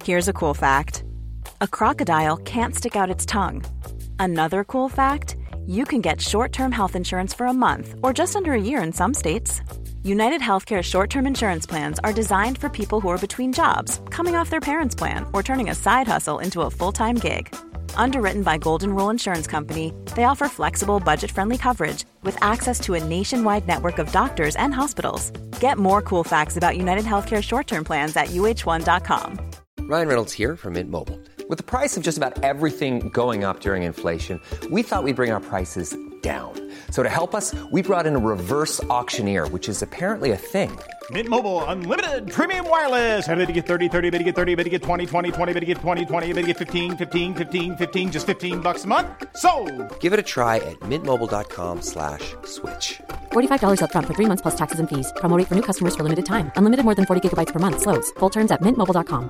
Here's a cool fact. A crocodile can't stick out its tongue. Another cool fact, you can get short-term health insurance for a month or just under a year in some states. United Healthcare short-term insurance plans are designed for people who are between jobs, coming off their parents' plan, or turning a side hustle into a full-time gig. Underwritten by Golden Rule Insurance Company, they offer flexible, budget-friendly coverage with access to a nationwide network of doctors and hospitals. Get more cool facts about United Healthcare short-term plans at uh1.com. Ryan Reynolds here from Mint Mobile. With the price of just about everything going up during inflation, we thought we'd bring our prices down. So to help us, we brought in a reverse auctioneer, which is apparently a thing. Mint Mobile Unlimited Premium Wireless. How to get 30, 30, bit to get 30, bit to get 20, 20, 20, bit to get 20, 20, bit to get 15, 15, 15, 15, just $15 a month? Sold! Give it a try at mintmobile.com/switch. $45 up front for 3 months plus taxes and fees. Promo rate for new customers for limited time. Unlimited more than 40 gigabytes per month. Slows full terms at mintmobile.com.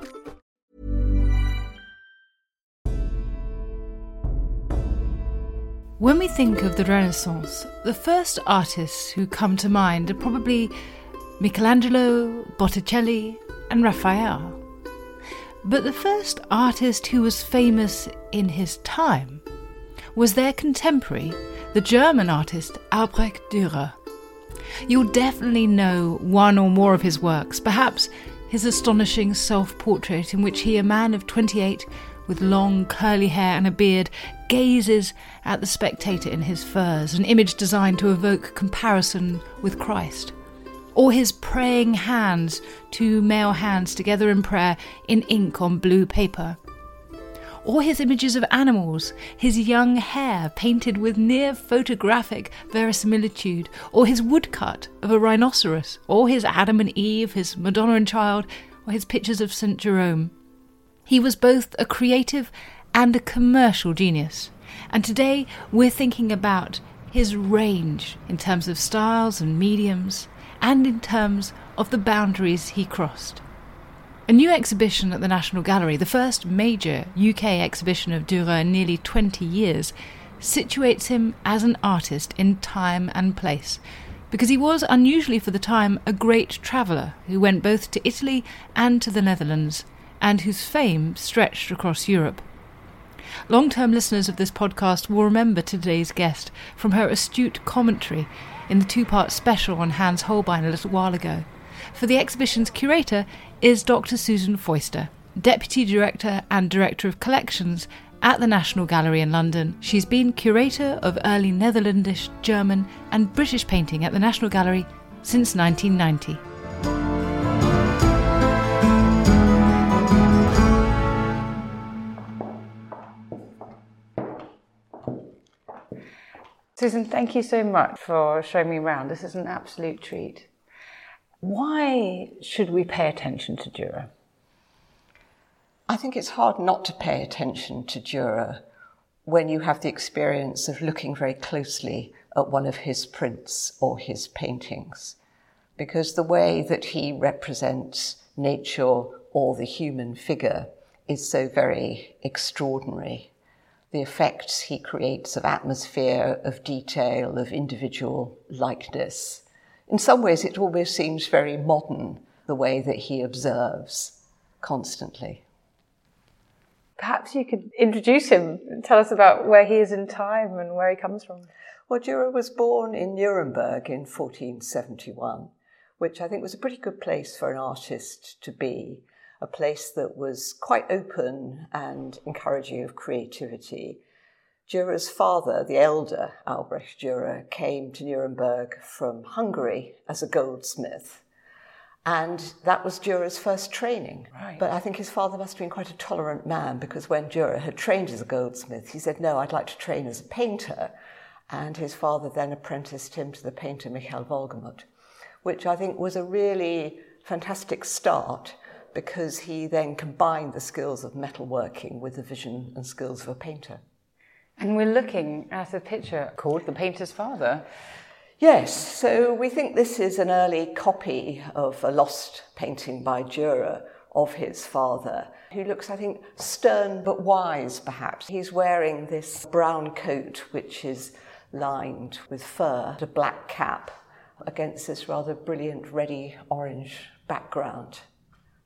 When we think of the Renaissance, the first artists who come to mind are probably Michelangelo, Botticelli, and Raphael. But the first artist who was famous in his time was their contemporary, the German artist Albrecht Dürer. You'll definitely know one or more of his works, perhaps his astonishing self-portrait in which he, a man of 28, with long curly hair and a beard, gazes at the spectator in his furs, an image designed to evoke comparison with Christ. Or his praying hands, two male hands together in prayer in ink on blue paper. Or his images of animals, his young hair painted with near photographic verisimilitude, or his woodcut of a rhinoceros, or his Adam and Eve, his Madonna and Child, or his pictures of St. Jerome. He was both a creative and a commercial genius, and today we're thinking about his range in terms of styles and mediums, and in terms of the boundaries he crossed. A new exhibition at the National Gallery, the first major UK exhibition of Dürer in nearly 20 years, situates him as an artist in time and place, because he was, unusually for the time, a great traveller who went both to Italy and to the Netherlands, and whose fame stretched across Europe. Long-term listeners of this podcast will remember today's guest from her astute commentary in the two-part special on Hans Holbein a little while ago. For the exhibition's curator is Dr. Susan Foister, Deputy Director and Director of Collections at the National Gallery in London. She's been curator of early Netherlandish, German and British painting at the National Gallery since 1990. Susan, thank you so much for showing me around. This is an absolute treat. Why should we pay attention to Dürer? I think it's hard not to pay attention to Dürer when you have the experience of looking very closely at one of his prints or his paintings, because the way that he represents nature or the human figure is so very extraordinary. The effects he creates of atmosphere, of detail, of individual likeness. In some ways, it almost seems very modern, the way that he observes constantly. Perhaps you could introduce him and tell us about where he is in time and where he comes from. Well, Dürer was born in Nuremberg in 1471, which I think was a pretty good place for an artist to be. A place that was quite open and encouraging of creativity. Dürer's father, the elder Albrecht Dürer, came to Nuremberg from Hungary as a goldsmith. And that was Dürer's first training. Right. But I think his father must have been quite a tolerant man, because when Dürer had trained as a goldsmith, he said, no, I'd like to train as a painter. And his father then apprenticed him to the painter Michael Wolgemut, which I think was a really fantastic start, because he then combined the skills of metalworking with the vision and skills of a painter. And we're looking at a picture called The Painter's Father. Yes, so we think this is an early copy of a lost painting by Dürer of his father, who looks, I think, stern but wise, perhaps. He's wearing this brown coat, which is lined with fur, a black cap, against this rather brilliant reddy orange background.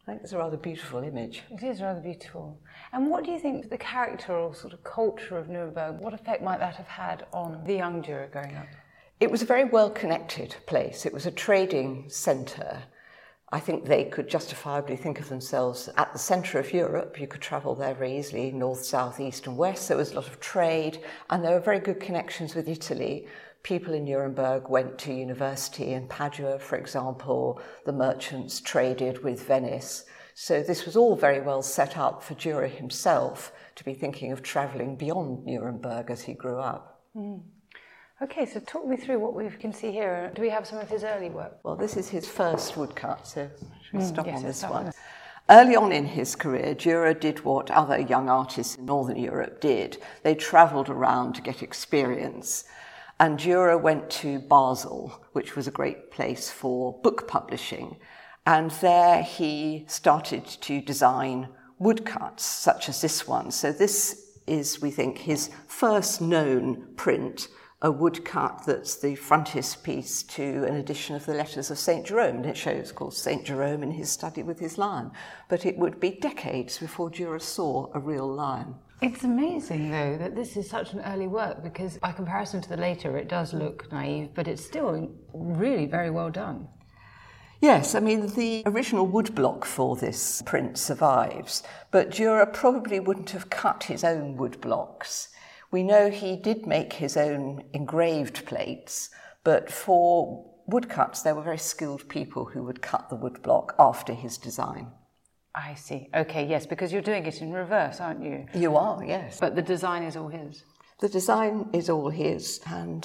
I think it's a rather beautiful image. It is rather beautiful. And what do you think the character or sort of culture of Nuremberg, what effect might that have had on the young Dürer growing up? It was a very well-connected place. It was a trading centre. I think they could justifiably think of themselves at the centre of Europe. You could travel there very easily, north, south, east and west. There was a lot of trade, and there were very good connections with Italy. People in Nuremberg went to university in Padua, for example. The merchants traded with Venice. So this was all very well set up for Dürer himself to be thinking of travelling beyond Nuremberg as he grew up. Mm. Okay, so talk me through what we can see here. Do we have some of his early work? Well, this is his first woodcut, so should we stop on this one? On. Early on in his career, Dürer did what other young artists in Northern Europe did. They travelled around to get experience. And Dürer went to Basel, which was a great place for book publishing. And there he started to design woodcuts, such as this one. So this is, we think, his first known print, a woodcut that's the frontispiece to an edition of the Letters of St. Jerome. And it shows, of course, St. Jerome in his study with his lion. But it would be decades before Dürer saw a real lion. It's amazing, though, that this is such an early work, because by comparison to the later, it does look naive, but it's still really very well done. Yes, I mean, the original woodblock for this print survives, but Dürer probably wouldn't have cut his own woodblocks. We know he did make his own engraved plates, but for woodcuts, there were very skilled people who would cut the woodblock after his design. I see. Okay, yes, because you're doing it in reverse, aren't you? You are, yes. But the design is all his. The design is all his, and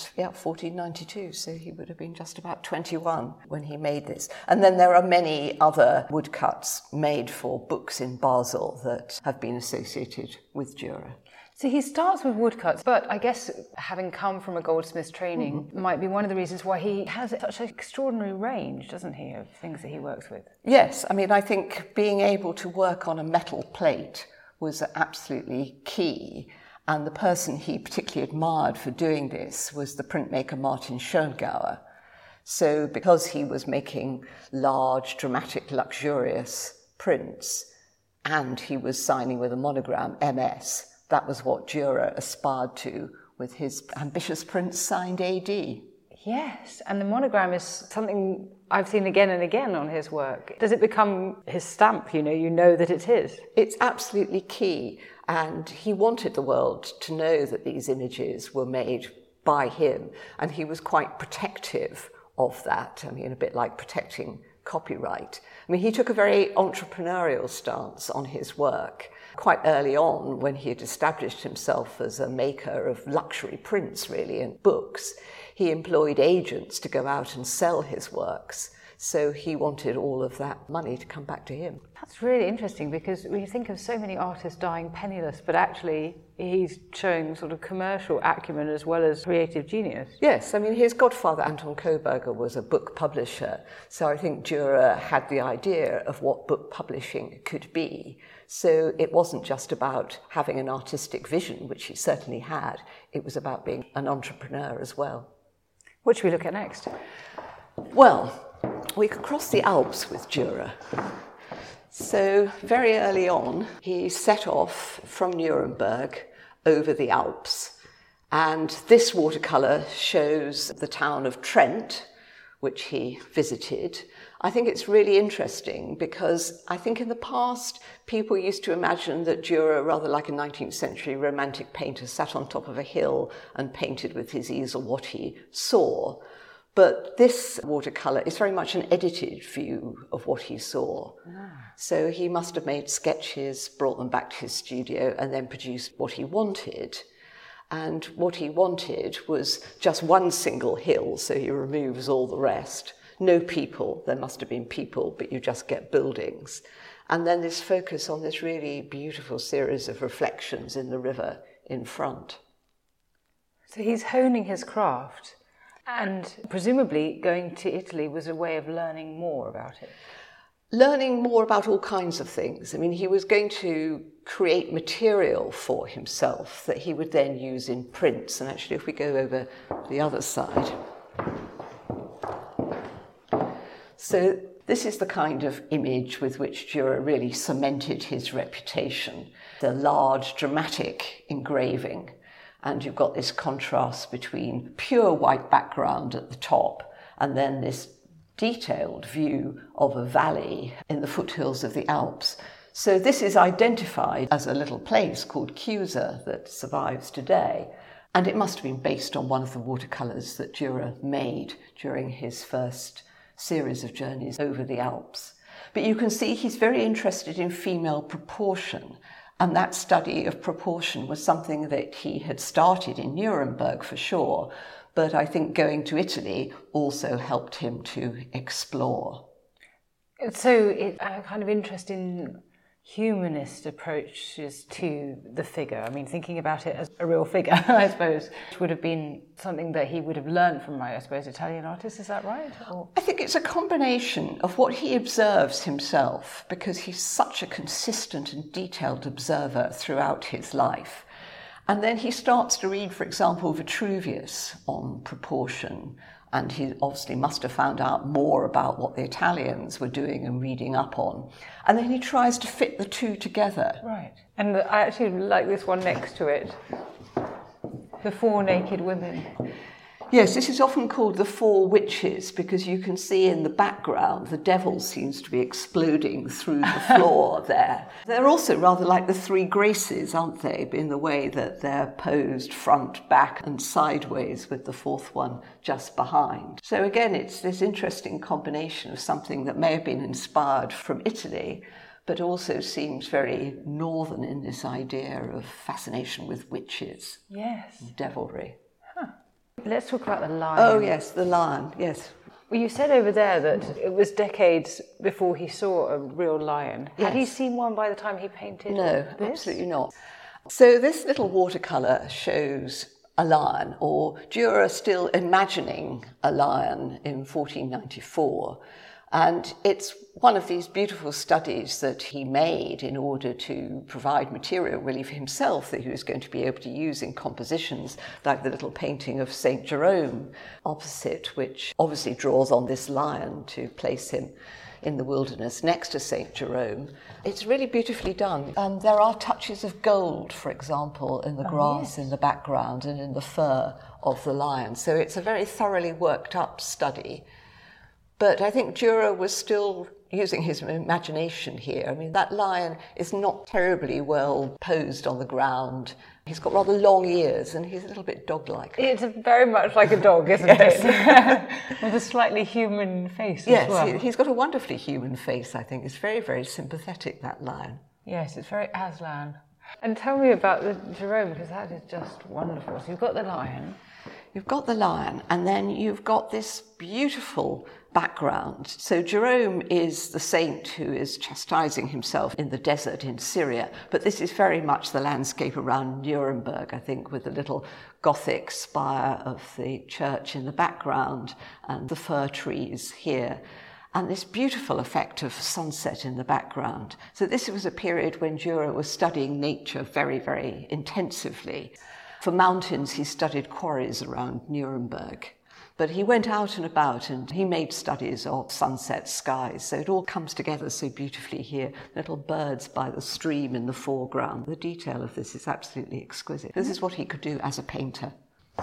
1492, so he would have been just about 21 when he made this. And then there are many other woodcuts made for books in Basel that have been associated with Dürer. So he starts with woodcuts, but I guess having come from a goldsmith's training might be one of the reasons why he has such an extraordinary range, doesn't he, of things that he works with? Yes, I mean, I think being able to work on a metal plate was absolutely key. And the person he particularly admired for doing this was the printmaker Martin Schongauer. So because he was making large, dramatic, luxurious prints, and he was signing with a monogram, MS, that was what Dürer aspired to with his ambitious prints signed AD. Yes, and the monogram is something I've seen again and again on his work. Does it become his stamp, you know that it's his? It's absolutely key, and he wanted the world to know that these images were made by him, and he was quite protective of that. I mean, a bit like protecting copyright. I mean, he took a very entrepreneurial stance on his work. Quite early on, when he had established himself as a maker of luxury prints, really, and books, he employed agents to go out and sell his works. So he wanted all of that money to come back to him. That's really interesting, because we think of so many artists dying penniless, but actually he's showing sort of commercial acumen as well as creative genius. Yes, I mean, his godfather, Anton Koberger, was a book publisher. So I think Dürer had the idea of what book publishing could be. So it wasn't just about having an artistic vision, which he certainly had. It was about being an entrepreneur as well. What should we look at next? Well, we could cross the Alps with Dürer. So very early on, he set off from Nuremberg over the Alps. And this watercolour shows the town of Trent, which he visited. I think it's really interesting because I think in the past, people used to imagine that Dürer, rather like a 19th century romantic painter, sat on top of a hill and painted with his easel what he saw. But this watercolour is very much an edited view of what he saw. So he must have made sketches, brought them back to his studio, and then produced what he wanted. And what he wanted was just one single hill, so he removes all the rest. No people, there must have been people, but you just get buildings. And then this focus on this really beautiful series of reflections in the river in front. So he's honing his craft. And presumably going to Italy was a way of learning more about it. Learning more about all kinds of things. I mean, he was going to create material for himself that he would then use in prints. And actually, if we go over the other side. So This is the kind of image with which Dürer really cemented his reputation. The large, dramatic engraving, and you've got this contrast between pure white background at the top and then this detailed view of a valley in the foothills of the Alps. So this is identified as a little place called Chiusa that survives today. And it must have been based on one of the watercolours that Dürer made during his first series of journeys over the Alps. But you can see he's very interested in female proportion. And that study of proportion was something that he had started in Nuremberg for sure. But I think going to Italy also helped him to explore. So it's a kind of interesting humanist approaches to the figure. I mean, thinking about it as a real figure, I suppose, would have been something that he would have learned from, I suppose, Italian artists. Is that right? Or? I think it's a combination of what he observes himself, because he's such a consistent and detailed observer throughout his life. And then he starts to read, for example, Vitruvius on proportion. And he obviously must have found out more about what the Italians were doing and reading up on. And then he tries to fit the two together. Right. And I actually like this one next to it. The Four Naked Women. Yes, this is often called the Four Witches because you can see in the background the devil seems to be exploding through the floor there. They're also rather like the Three Graces, aren't they, in the way that they're posed front, back and sideways with the fourth one just behind. So again, it's this interesting combination of something that may have been inspired from Italy, but also seems very northern in this idea of fascination with witches. Yes. And devilry. Let's talk about the lion. Oh, yes, the lion, yes. Well, you said over there that it was decades before he saw a real lion. Yes. Had he seen one by the time he painted No, this? absolutely not. So this little watercolour shows a lion, or Dürer still imagining a lion in 1494. And it's one of these beautiful studies that he made in order to provide material really for himself that he was going to be able to use in compositions, like the little painting of St. Jerome opposite, which obviously draws on this lion to place him in the wilderness next to St. Jerome. It's really beautifully done. And there are touches of gold, for example, in the grass in the background and in the fur of the lion. So it's a very thoroughly worked up study. But I think Dürer was still using his imagination here. I mean, that lion is not terribly well posed on the ground. He's got rather long ears and he's a little bit dog-like. It's very much like a dog, isn't it? With a slightly human face as well. Yes, he's got a wonderfully human face, I think. It's very, very sympathetic, that lion. Yes, it's very Aslan. And tell me about the Jerome, because that is just wonderful. So you've got the lion. You've got the lion, and then you've got this beautiful background. So Jerome is the saint who is chastising himself in the desert in Syria, but this is very much the landscape around Nuremberg, I think, with the little Gothic spire of the church in the background and the fir trees here, and this beautiful effect of sunset in the background. So this was a period when Dürer was studying nature very, very intensively. For mountains, he studied quarries around Nuremberg. But he went out and about and he made studies of sunset skies. So it all comes together so beautifully here. Little birds by the stream in the foreground. The detail of this is absolutely exquisite. This is what he could do as a painter.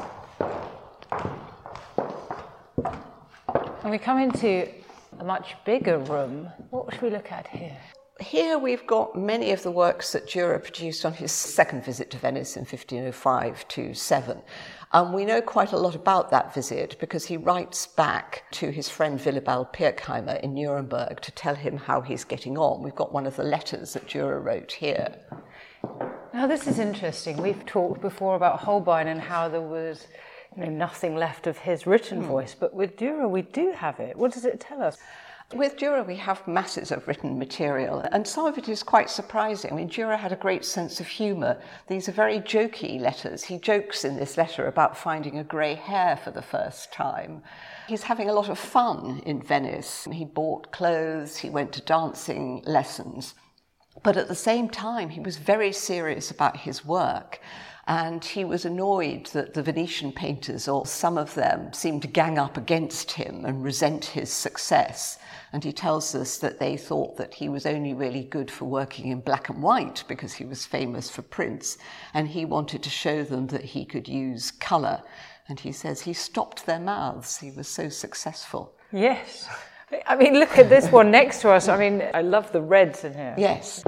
And we come into a much bigger room. What should we look at here? Here we've got many of the works that Dürer produced on his second visit to Venice in 1505-7. We know quite a lot about that visit because he writes back to his friend Willibald Pirkheimer in Nuremberg to tell him how he's getting on. We've got one of the letters that Dürer wrote here. Now this is interesting. We've talked before about Holbein and how there was nothing left of his written voice, but with Dürer we do have it. What does it tell us? With Dürer, we have masses of written material, and some of it is quite surprising. I mean, Dürer had a great sense of humour. These are very jokey letters. He jokes in this letter about finding a grey hair for the first time. He's having a lot of fun in Venice. He bought clothes, he went to dancing lessons. But at the same time, he was very serious about his work. And he was annoyed that the Venetian painters, or some of them, seemed to gang up against him and resent his success. And he tells us that they thought that he was only really good for working in black and white because he was famous for prints. And he wanted to show them that he could use colour. And he says he stopped their mouths. He was so successful. Yes. I mean, look at this one next to us. I mean, I love the reds in here. Yes.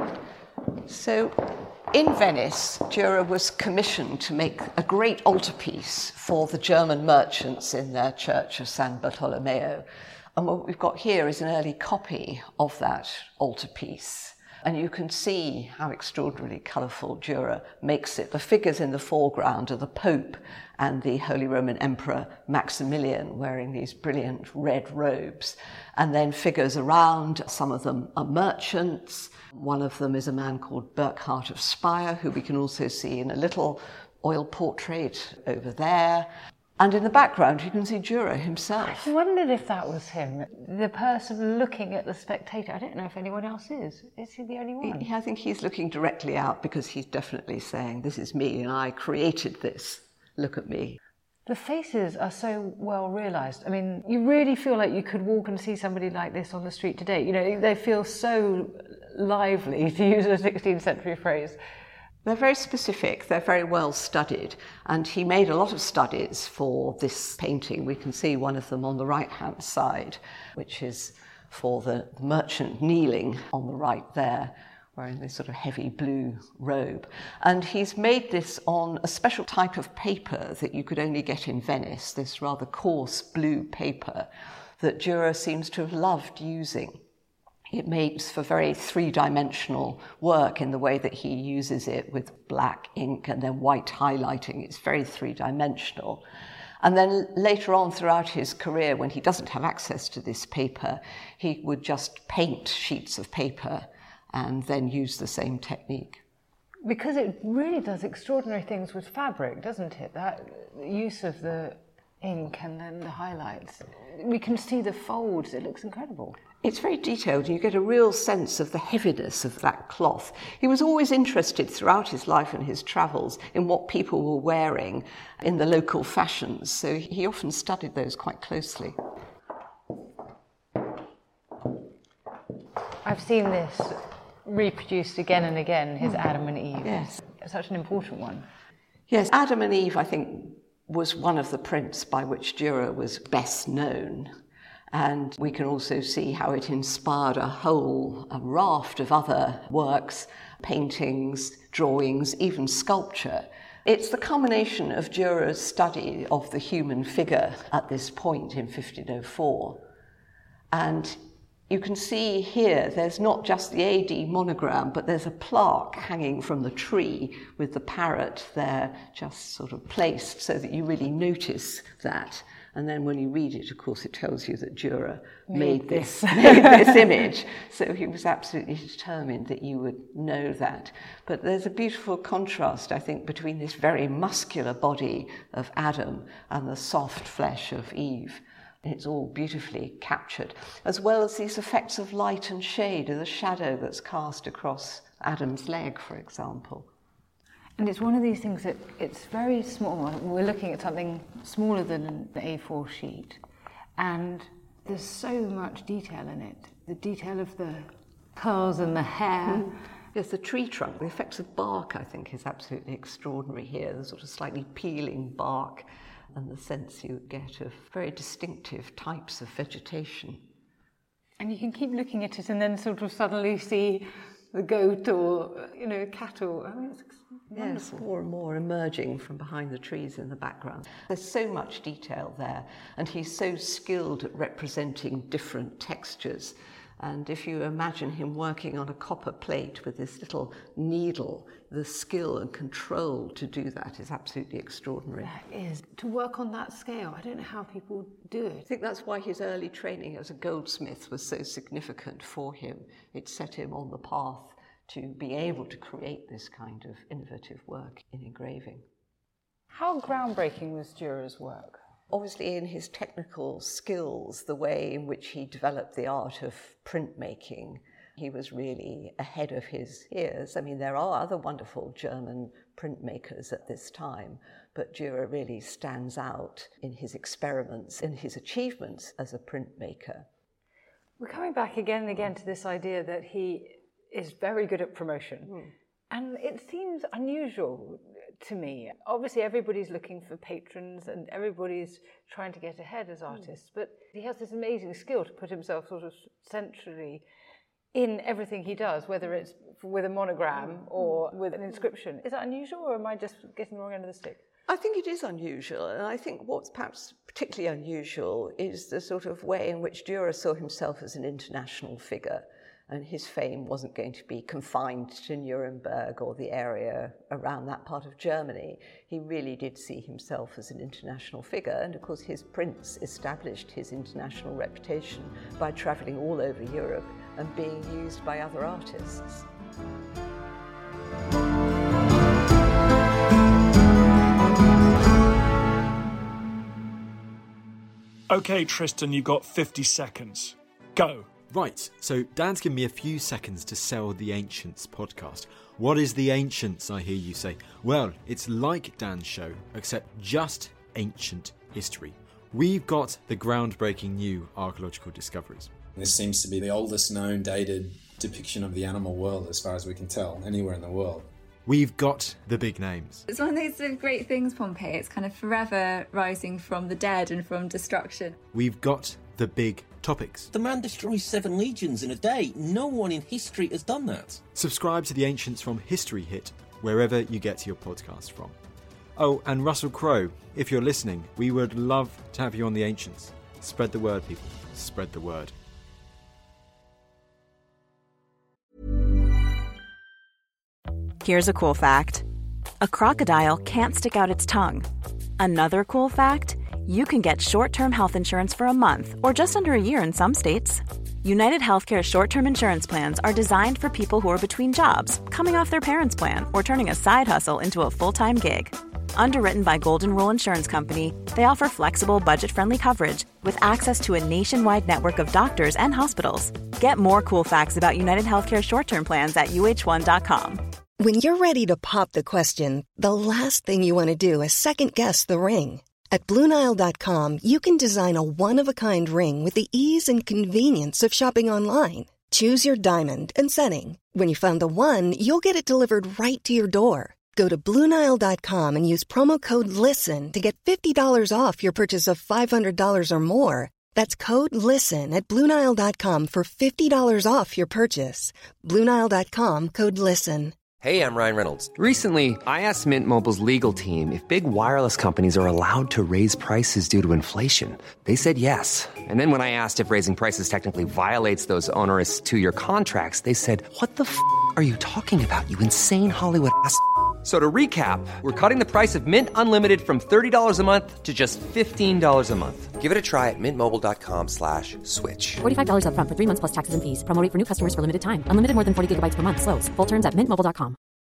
So in Venice, Dürer was commissioned to make a great altarpiece for the German merchants in their church of San Bartolomeo. And what we've got here is an early copy of that altarpiece. And you can see how extraordinarily colourful Dürer makes it. The figures in the foreground are the Pope and the Holy Roman Emperor Maximilian wearing these brilliant red robes. And then figures around, some of them are merchants. One of them is a man called Burkhard of Speyer, who we can also see in a little oil portrait over there. And in the background, you can see Dürer himself. I wondered if that was him, the person looking at the spectator. I don't know if anyone else is. Is he the only one? I think he's looking directly out because he's definitely saying, this is me and I created this. Look at me. The faces are so well realised. I mean, you really feel like you could walk and see somebody like this on the street today. You know, they feel so lively, to use a 16th century phrase. They're very specific, they're very well studied, and he made a lot of studies for this painting. We can see one of them on the right-hand side, which is for the merchant kneeling on the right there, wearing this sort of heavy blue robe. And he's made this on a special type of paper that you could only get in Venice, this rather coarse blue paper that Dürer seems to have loved using. It makes for very three-dimensional work in the way that he uses it with black ink and then white highlighting. It's very three-dimensional. And then later on throughout his career, when he doesn't have access to this paper, he would just paint sheets of paper and then use the same technique. Because it really does extraordinary things with fabric, doesn't it? That use of the ink and then the highlights. We can see the folds. It looks incredible. It's very detailed. You get a real sense of the heaviness of that cloth. He was always interested throughout his life and his travels in what people were wearing in the local fashions, so he often studied those quite closely. I've seen this reproduced again and again, his Adam and Eve. Yes. It's such an important one. Yes, Adam and Eve, I think, was one of the prints by which Dürer was best known. And we can also see how it inspired a raft of other works, paintings, drawings, even sculpture. It's the culmination of Dürer's study of the human figure at this point in 1504. And you can see here, there's not just the AD monogram, but there's a plaque hanging from the tree with the parrot there just sort of placed so that you really notice that. And then when you read it, of course, it tells you that Dürer made this image. So he was absolutely determined that you would know that. But there's a beautiful contrast, I think, between this very muscular body of Adam and the soft flesh of Eve. It's all beautifully captured, as well as these effects of light and shade, of the shadow that's cast across Adam's leg, for example. And it's one of these things that it's very small. We're looking at something smaller than the A4 sheet, and there's so much detail in it. The detail of the curls and the hair. Yes, the tree trunk, the effects of bark, I think, is absolutely extraordinary here. The sort of slightly peeling bark and the sense you get of very distinctive types of vegetation. And you can keep looking at it and then sort of suddenly see the goat or, cattle. I mean, it's wonderful. Yes, more and more emerging from behind the trees in the background. There's so much detail there, and he's so skilled at representing different textures. And if you imagine him working on a copper plate with this little needle, the skill and control to do that is absolutely extraordinary. That is. To work on that scale, I don't know how people do it. I think that's why his early training as a goldsmith was so significant for him. It set him on the path to be able to create this kind of innovative work in engraving. How groundbreaking was Dürer's work? Obviously, in his technical skills, the way in which he developed the art of printmaking, he was really ahead of his years. I mean, there are other wonderful German printmakers at this time, but Dürer really stands out in his experiments, in his achievements as a printmaker. We're coming back again and again to this idea that he is very good at promotion. And it seems unusual to me. Obviously, everybody's looking for patrons and everybody's trying to get ahead as artists, but he has this amazing skill to put himself sort of centrally in everything he does, whether it's with a monogram or with an inscription. Is that unusual, or am I just getting the wrong end of the stick? I think it is unusual, and I think what's perhaps particularly unusual is the sort of way in which Dürer saw himself as an international figure, and his fame wasn't going to be confined to Nuremberg or the area around that part of Germany. He really did see himself as an international figure, and of course his prints established his international reputation by travelling all over Europe and being used by other artists. OK, Tristan, you've got 50 seconds. Go. Right, so Dan's given me a few seconds to sell the Ancients podcast. What is the Ancients, I hear you say? Well, it's like Dan's show, except just ancient history. We've got the groundbreaking new archaeological discoveries. This seems to be the oldest known dated depiction of the animal world, as far as we can tell, anywhere in the world. We've got the big names. It's one of those sort of great things, Pompeii. It's kind of forever rising from the dead and from destruction. We've got the big topics. The man destroys 7 legions in a day. No one in history has done that. Subscribe to the Ancients from History Hit, wherever you get your podcast from. Oh, and Russell Crowe, if you're listening, we would love to have you on the Ancients. Spread the word, people. Spread the word. Here's a cool fact. A crocodile can't stick out its tongue. Another cool fact, you can get short-term health insurance for a month or just under a year in some states. United Healthcare short-term insurance plans are designed for people who are between jobs, coming off their parents' plan, or turning a side hustle into a full-time gig. Underwritten by Golden Rule Insurance Company, they offer flexible, budget-friendly coverage with access to a nationwide network of doctors and hospitals. Get more cool facts about United Healthcare short-term plans at uh1.com. When you're ready to pop the question, the last thing you want to do is second-guess the ring. At BlueNile.com, you can design a one-of-a-kind ring with the ease and convenience of shopping online. Choose your diamond and setting. When you find the one, you'll get it delivered right to your door. Go to BlueNile.com and use promo code LISTEN to get $50 off your purchase of $500 or more. That's code LISTEN at BlueNile.com for $50 off your purchase. BlueNile.com, code LISTEN. Hey, I'm Ryan Reynolds. Recently, I asked Mint Mobile's legal team if big wireless companies are allowed to raise prices due to inflation. They said yes. And then when I asked if raising prices technically violates those onerous 2-year contracts, they said, "What the f*** are you talking about, you insane Hollywood ass?" So to recap, we're cutting the price of Mint Unlimited from $30 a month to just $15 a month. Give it a try at mintmobile.com/switch. $45 up front for 3 months plus taxes and fees. Promo rate for new customers for limited time. Unlimited more than 40 gigabytes per month. Slows full terms at mintmobile.com.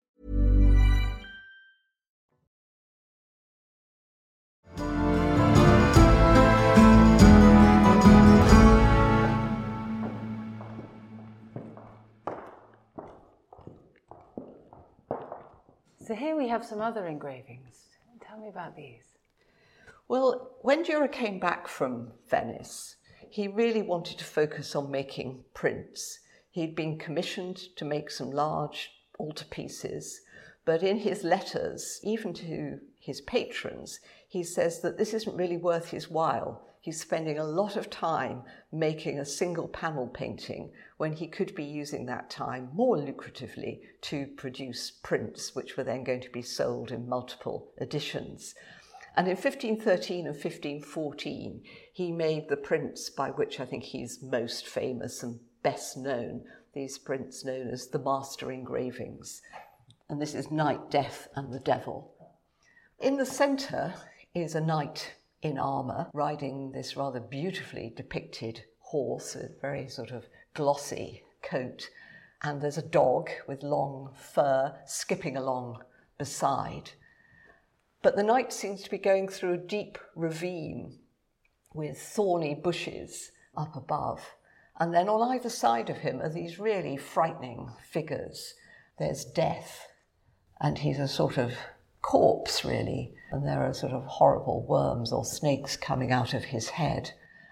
So here we have some other engravings. Tell me about these. Well, when Dürer came back from Venice, he really wanted to focus on making prints. He'd been commissioned to make some large altarpieces, but in his letters, even to his patrons, he says that this isn't really worth his while. He's spending a lot of time making a single panel painting when he could be using that time more lucratively to produce prints, which were then going to be sold in multiple editions. And in 1513 and 1514, he made the prints by which I think he's most famous and best known, these prints known as the Master Engravings. And this is Night, Death and the Devil. In the centre is a knight in armour riding this rather beautifully depicted horse, a very sort of glossy coat. And there's a dog with long fur skipping along beside. But the knight seems to be going through a deep ravine with thorny bushes up above. And then on either side of him are these really frightening figures. There's Death, and he's a sort of corpse, really. And there are sort of horrible worms or snakes coming out of his head.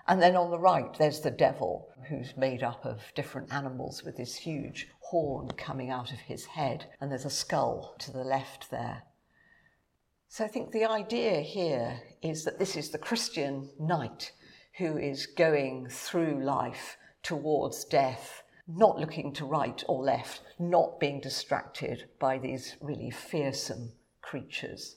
And then on the right, there's the devil, who's made up of different animals with this huge horn coming out of his head. And there's a skull to the left there. So I think the idea here is that this is the Christian knight who is going through life towards death, not looking to right or left, not being distracted by these really fearsome creatures.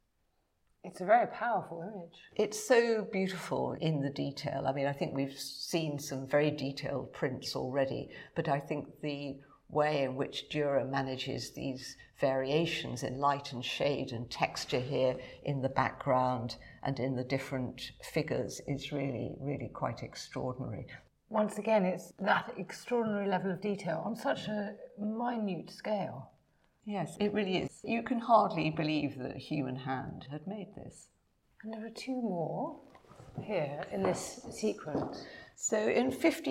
It's a very powerful image. It's so beautiful in the detail. I mean, I think we've seen some very detailed prints already, but I think the way in which Dürer manages these variations in light and shade and texture here in the background and in the different figures is really, really quite extraordinary. Once again, it's that extraordinary level of detail on such a minute scale. Yes, it really is. You can hardly believe that a human hand had made this. And there are two more here in this sequence. So in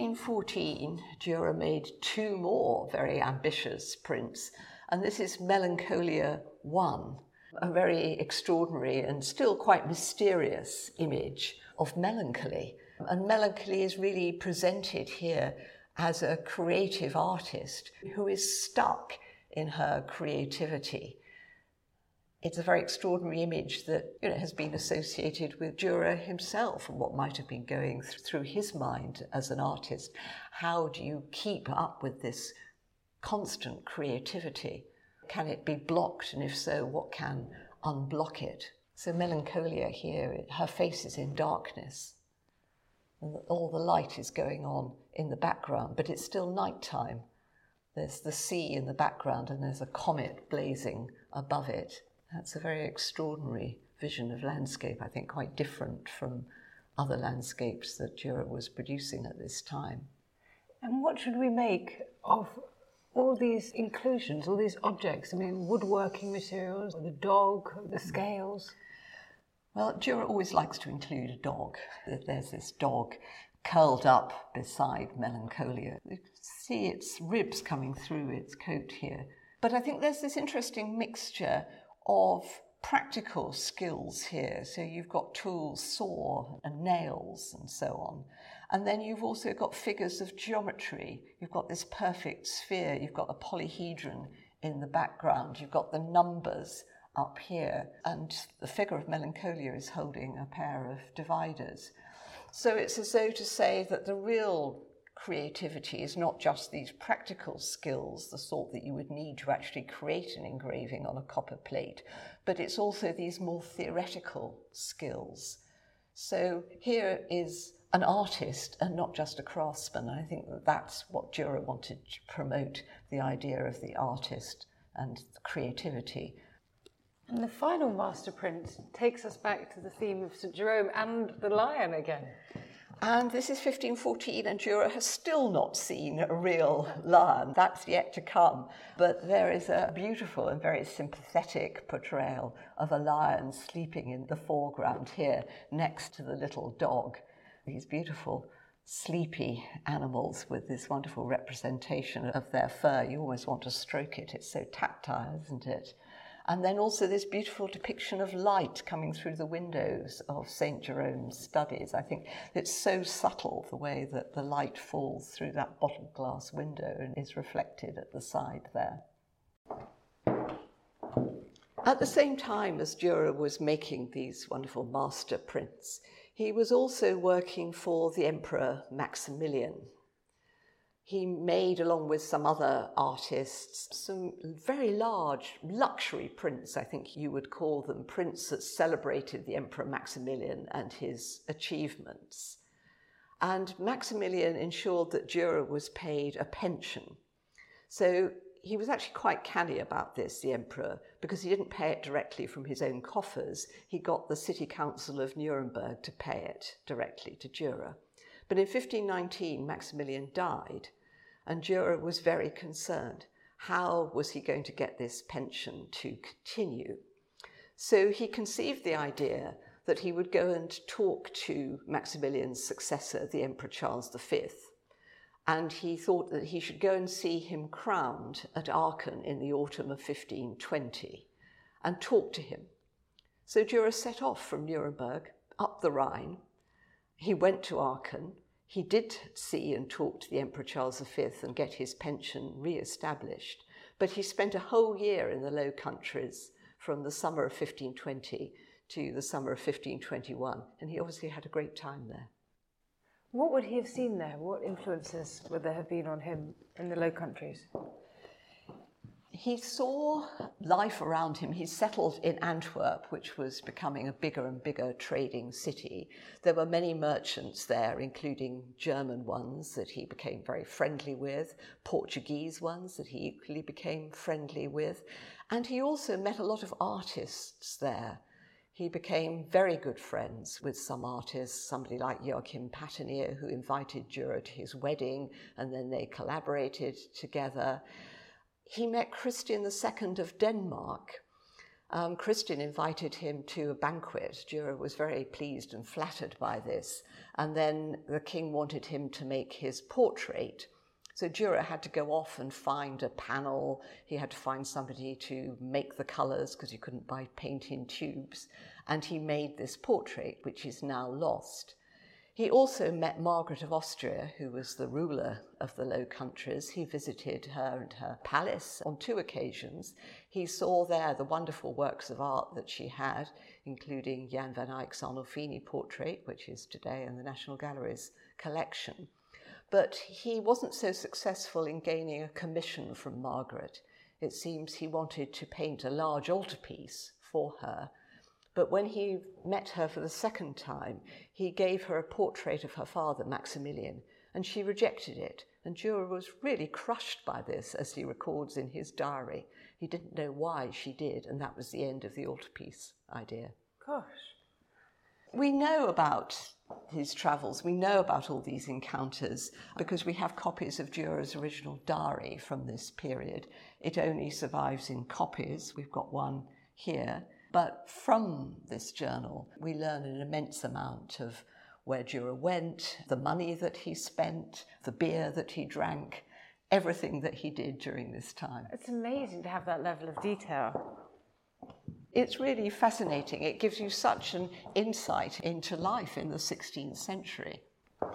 1514, Dürer made two more very ambitious prints, and this is Melancholia I, a very extraordinary and still quite mysterious image of melancholy. And melancholy is really presented here as a creative artist who is stuck in her creativity. It's a very extraordinary image that has been associated with Dürer himself and what might have been going through his mind as an artist. How do you keep up with this constant creativity? Can it be blocked? And if so, what can unblock it? So Melancholia here, her face is in darkness. And all the light is going on in the background, but it's still nighttime. There's the sea in the background and there's a comet blazing above it. That's a very extraordinary vision of landscape, I think quite different from other landscapes that Dürer was producing at this time. And what should we make of all these inclusions, all these objects? I mean, woodworking materials, the dog, the scales. Well, Dürer always likes to include a dog. There's this dog curled up beside Melancholia. You can see its ribs coming through its coat here. But I think there's this interesting mixture of practical skills here. So you've got tools, saw and nails and so on. And then you've also got figures of geometry. You've got this perfect sphere. You've got the polyhedron in the background. You've got the numbers up here. And the figure of Melancholia is holding a pair of dividers. So it's as though to say that the real creativity is not just these practical skills, the sort that you would need to actually create an engraving on a copper plate, but it's also these more theoretical skills. So here is an artist and not just a craftsman. I think that that's what Dürer wanted to promote, the idea of the artist and the creativity. And the final master print takes us back to the theme of St. Jerome and the lion again. And this is 1514, and Dürer has still not seen a real lion. That's yet to come. But there is a beautiful and very sympathetic portrayal of a lion sleeping in the foreground here, next to the little dog. These beautiful, sleepy animals with this wonderful representation of their fur. You almost want to stroke it. It's so tactile, isn't it? And then also this beautiful depiction of light coming through the windows of St. Jerome's studies. I think it's so subtle, the way that the light falls through that bottled glass window and is reflected at the side there. At the same time as Dürer was making these wonderful master prints, he was also working for the Emperor Maximilian. He made, along with some other artists, some very large luxury prints, I think you would call them, prints that celebrated the Emperor Maximilian and his achievements. And Maximilian ensured that Dürer was paid a pension. So he was actually quite canny about this, the emperor, because he didn't pay it directly from his own coffers. He got the city council of Nuremberg to pay it directly to Dürer. But in 1519, Maximilian died, and Dürer was very concerned. How was he going to get this pension to continue? So he conceived the idea that he would go and talk to Maximilian's successor, the Emperor Charles V, and he thought that he should go and see him crowned at Aachen in the autumn of 1520 and talk to him. So Dürer set off from Nuremberg up the Rhine. He went to Aachen. He did see and talk to the Emperor Charles V and get his pension re-established, but he spent a whole year in the Low Countries from the summer of 1520 to the summer of 1521, and he obviously had a great time there. What would he have seen there? What influences would there have been on him in the Low Countries? He saw life around him. He settled in Antwerp, which was becoming a bigger and bigger trading city. There were many merchants there, including German ones that he became very friendly with, Portuguese ones that he equally became friendly with. And he also met a lot of artists there. He became very good friends with some artists, somebody like Joachim Patinier, who invited Dürer to his wedding, and then they collaborated together. He met Christian II of Denmark. Christian invited him to a banquet. Dürer was very pleased and flattered by this. And then the king wanted him to make his portrait. So Dürer had to go off and find a panel. He had to find somebody to make the colours because you couldn't buy paint in tubes. And he made this portrait, which is now lost. He also met Margaret of Austria, who was the ruler of the Low Countries. He visited her and her palace on 2 occasions. He saw there the wonderful works of art that she had, including Jan van Eyck's Arnolfini portrait, which is today in the National Gallery's collection. But he wasn't so successful in gaining a commission from Margaret. It seems he wanted to paint a large altarpiece for her. But when he met her for the second time, he gave her a portrait of her father, Maximilian, and she rejected it. And Dürer was really crushed by this, as he records in his diary. He didn't know why she did, and that was the end of the altarpiece idea. Gosh. We know about his travels, we know about all these encounters because we have copies of Dürer's original diary from this period. It only survives in copies. We've got one here. But from this journal, we learn an immense amount of where Dürer went, the money that he spent, the beer that he drank, everything that he did during this time. It's amazing to have that level of detail. It's really fascinating. It gives you such an insight into life in the 16th century.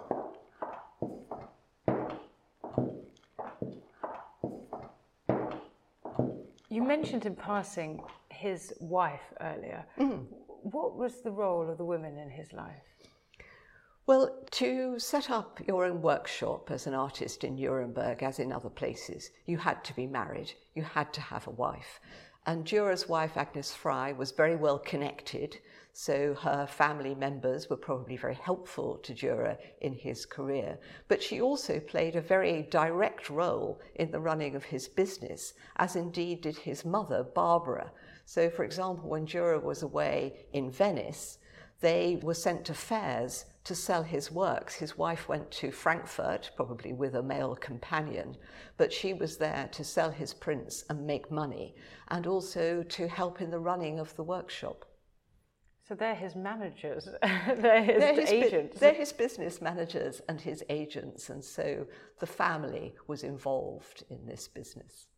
You mentioned in passing his wife earlier. What was the role of the women in his life? Well, to set up your own workshop as an artist in Nuremberg, as in other places, you had to be married. You had to have a wife. And Dürer's wife, Agnes Frey, was very well connected, so her family members were probably very helpful to Dürer in his career. But she also played a very direct role in the running of his business, as indeed did his mother, Barbara. So, for example, when Dürer was away in Venice, they were sent to fairs to sell his works. His wife went to Frankfurt, probably with a male companion, but she was there to sell his prints and make money, and also to help in the running of the workshop. So they're his managers, they're his agents. They're his business managers and his agents, and so the family was involved in this business.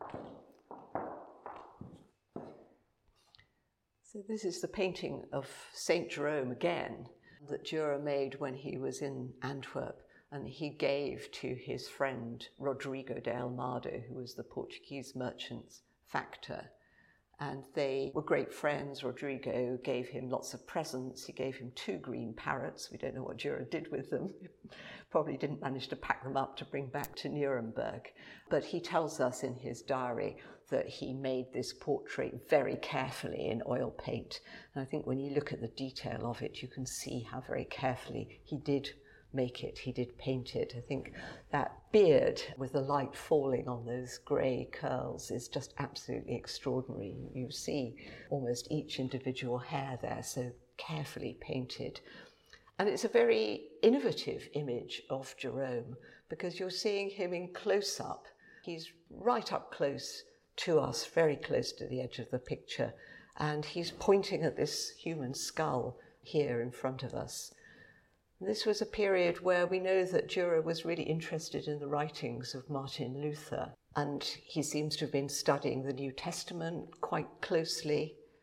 So this is the painting of St. Jerome again that Dürer made when he was in Antwerp, and he gave to his friend Rodrigo de Almada, who was the Portuguese merchant's factor. And they were great friends. Rodrigo gave him lots of presents. He gave him 2 green parrots. We don't know what Dürer did with them. Probably didn't manage to pack them up to bring back to Nuremberg. But he tells us in his diary that he made this portrait very carefully in oil paint. And I think when you look at the detail of it, you can see how very carefully he did make it, he did paint it. I think that beard with the light falling on those grey curls is just absolutely extraordinary. You see almost each individual hair there so carefully painted. And it's a very innovative image of Jerome because you're seeing him in close-up. He's right up close to us, very close to the edge of the picture, and he's pointing at this human skull here in front of us. This was a period where we know that Dürer was really interested in the writings of Martin Luther, and he seems to have been studying the New Testament quite closely.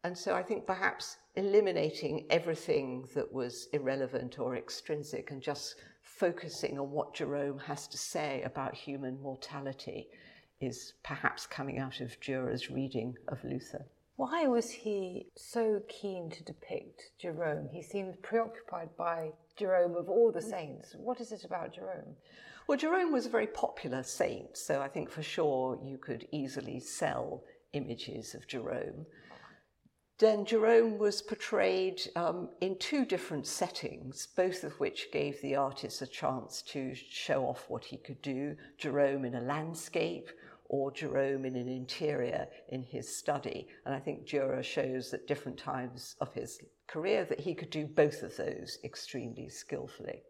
And so I think perhaps eliminating everything that was irrelevant or extrinsic and just focusing on what Jerome has to say about human mortality is perhaps coming out of Dürer's reading of Luther. Why was he so keen to depict Jerome? He seems preoccupied by Jerome of all the saints. What is it about Jerome? Well, Jerome was a very popular saint, so I think for sure you could easily sell images of Jerome. Then Jerome was portrayed in two different settings, both of which gave the artist a chance to show off what he could do. Jerome in a landscape, or Jerome in an interior in his study. And I think Dürer shows at different times of his career that he could do both of those extremely skillfully.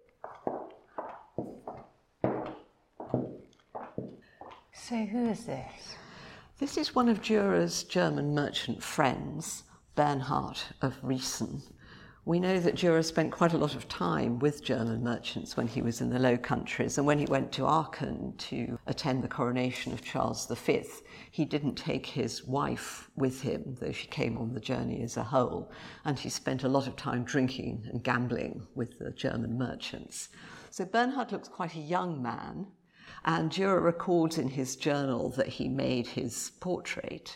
So who is this? This is one of Dürer's German merchant friends, Bernhard of Riesen. We know that Dürer spent quite a lot of time with German merchants when he was in the Low Countries, and when he went to Aachen to attend the coronation of Charles V, he didn't take his wife with him, though she came on the journey as a whole, and he spent a lot of time drinking and gambling with the German merchants. So Bernhard looks quite a young man, and Dürer records in his journal that he made his portrait.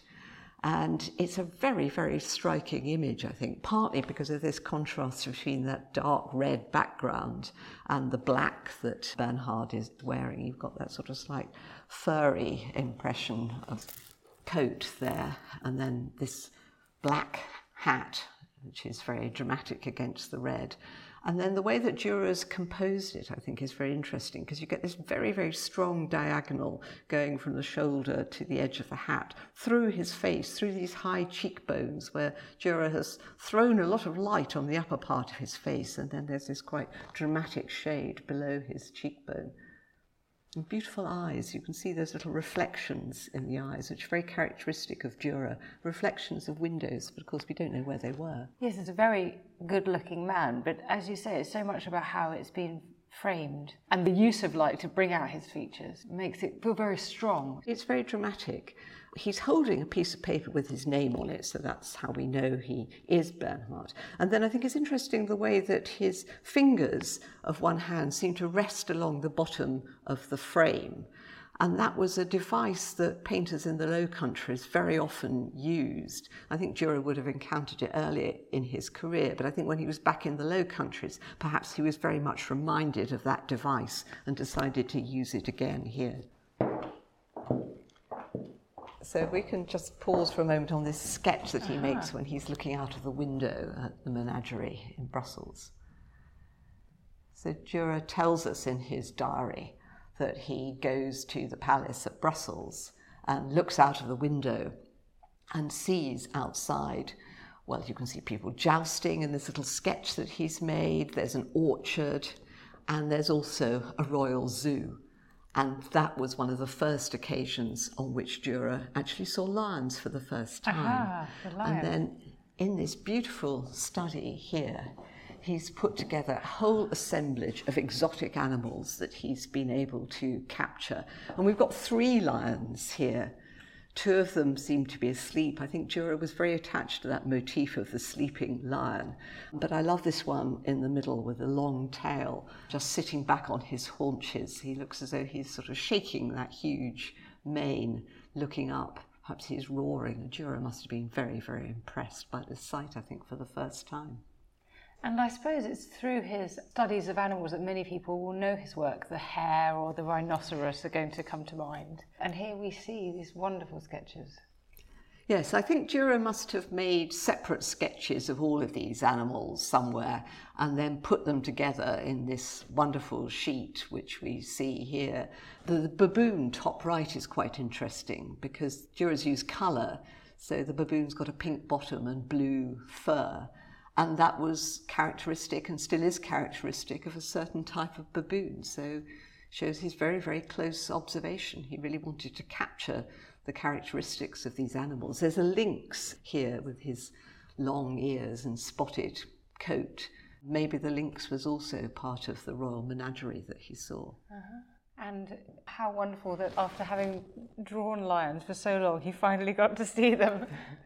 And it's a very, very striking image, I think, partly because of this contrast between that dark red background and the black that Bernhard is wearing. You've got that sort of slight furry impression of coat there, and then this black hat, which is very dramatic against the red. And then the way that Dürer's composed it, I think, is very interesting, because you get this very, very strong diagonal going from the shoulder to the edge of the hat, through his face, through these high cheekbones, where Dürer has thrown a lot of light on the upper part of his face, and then there's this quite dramatic shade below his cheekbone. And beautiful eyes. You can see those little reflections in the eyes, which are very characteristic of Dürer. Reflections of windows, but of course we don't know where they were. Yes, it's a very good-looking man, but as you say, it's so much about how it's been framed, and the use of light to bring out his features makes it feel very strong. It's very dramatic. He's holding a piece of paper with his name on it, so that's how we know he is Bernhard. And then I think it's interesting the way that his fingers of one hand seem to rest along the bottom of the frame. And that was a device that painters in the Low Countries very often used. I think Dürer would have encountered it earlier in his career, but I think when he was back in the Low Countries, perhaps he was very much reminded of that device and decided to use it again here. So we can just pause for a moment on this sketch that he makes when he's looking out of the window at the menagerie in Brussels. So Dürer tells us in his diary that he goes to the palace at Brussels and looks out of the window and sees outside, well, you can see people jousting in this little sketch that he's made. There's an orchard, and there's also a royal zoo. And that was one of the first occasions on which Dürer actually saw lions for the first time. The lion. And then in this beautiful study here, he's put together a whole assemblage of exotic animals that he's been able to capture. And we've got 3 lions here. 2 of them seem to be asleep. I think Dürer was very attached to that motif of the sleeping lion. But I love this one in the middle with a long tail, just sitting back on his haunches. He looks as though he's sort of shaking that huge mane, looking up. Perhaps he's roaring. Dürer must have been very, very impressed by this sight, I think, for the first time. And I suppose it's through his studies of animals that many people will know his work. The hare or the rhinoceros are going to come to mind. And here we see these wonderful sketches. Yes, I think Dürer must have made separate sketches of all of these animals somewhere and then put them together in this wonderful sheet which we see here. The baboon top right is quite interesting because Dürer's used colour, so the baboon's got a pink bottom and blue fur. And that was characteristic and still is characteristic of a certain type of baboon. So shows his very, very close observation. He really wanted to capture the characteristics of these animals. There's a lynx here with his long ears and spotted coat. Maybe the lynx was also part of the royal menagerie that he saw. And how wonderful that after having drawn lions for so long, he finally got to see them.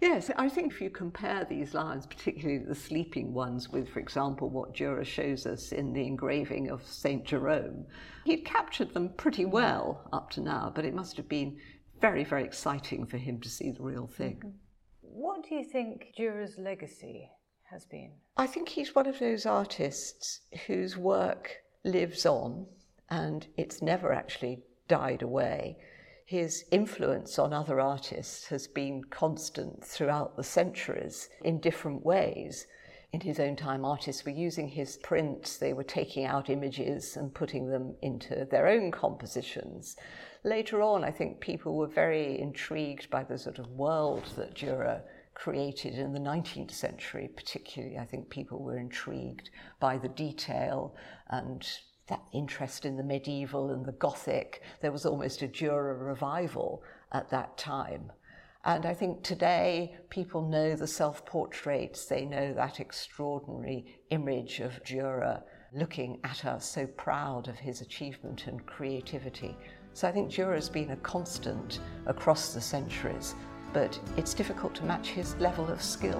Yes, I think if you compare these lions, particularly the sleeping ones, with, for example, what Dürer shows us in the engraving of St. Jerome, he'd captured them pretty well up to now, but it must have been very, very exciting for him to see the real thing. Mm-hmm. What do you think Dürer's legacy has been? I think he's one of those artists whose work lives on and it's never actually died away. His influence on other artists has been constant throughout the centuries in different ways. In his own time, artists were using his prints, they were taking out images and putting them into their own compositions. Later on, I think people were very intrigued by the sort of world that Dürer created in the 19th century. Particularly, I think people were intrigued by the detail and that interest in the medieval and the Gothic. There was almost a Dürer revival at that time. And I think today people know the self-portraits, they know that extraordinary image of Dürer looking at us, so proud of his achievement and creativity. So I think Dürer's been a constant across the centuries, but it's difficult to match his level of skill.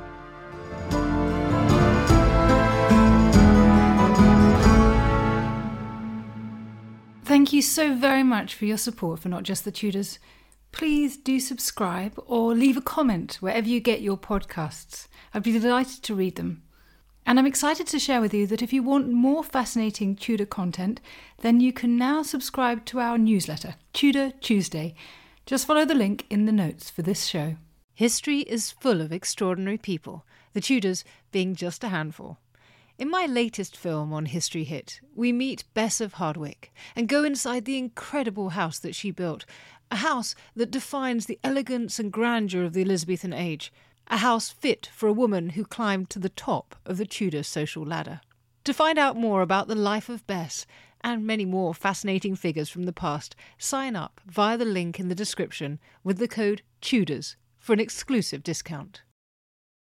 Thank you so very much for your support for Not Just the Tudors. Please do subscribe or leave a comment wherever you get your podcasts. I'd be delighted to read them. And I'm excited to share with you that if you want more fascinating Tudor content, then you can now subscribe to our newsletter, Tudor Tuesday. Just follow the link in the notes for this show. History is full of extraordinary people, the Tudors being just a handful. In my latest film on History Hit, we meet Bess of Hardwick and go inside the incredible house that she built, a house that defines the elegance and grandeur of the Elizabethan age, a house fit for a woman who climbed to the top of the Tudor social ladder. To find out more about the life of Bess and many more fascinating figures from the past, sign up via the link in the description with the code TUDORS for an exclusive discount.